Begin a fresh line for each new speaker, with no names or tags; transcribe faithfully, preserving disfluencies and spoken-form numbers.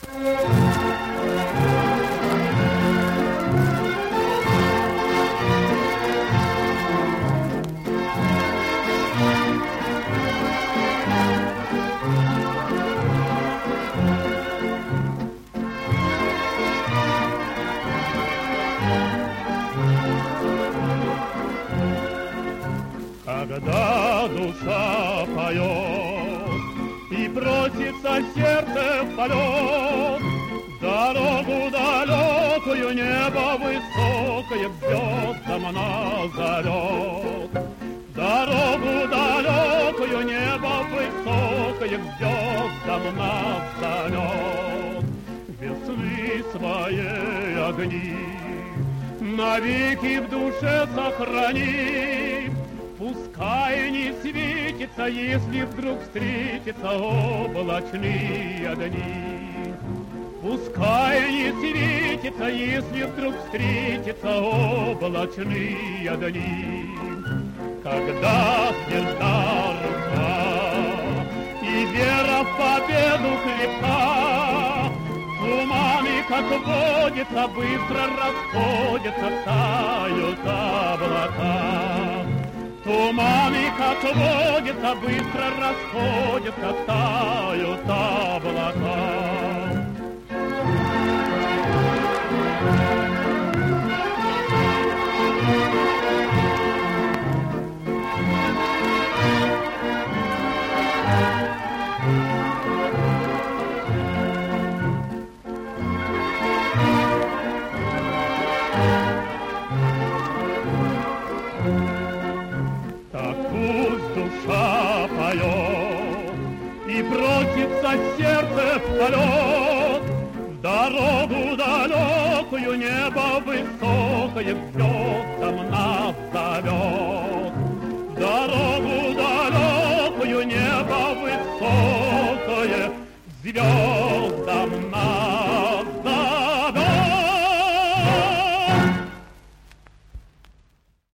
Когда душа поет и просится сердце в полет, дорогу далекую, небо высокое, к звездам назовет. Дорогу далекую, небо высокое, к звездам назовет. Весны свои огни навеки в душе сохрани. Пускай не светится, если вдруг встретятся облачные дни. Пускай не светится, если вдруг встретятся облачные дни. Когда тверда рука и вера в победу крепка, туманы, как водится, быстро расходятся, тают облака. Туманы, как водится, быстро расходятся, тают облака. Душа поет и просится сердце в полет, в дорогу далекую, небо высокое, к звездам нас зовет. В дорогу далекую, небо высокое, к звездам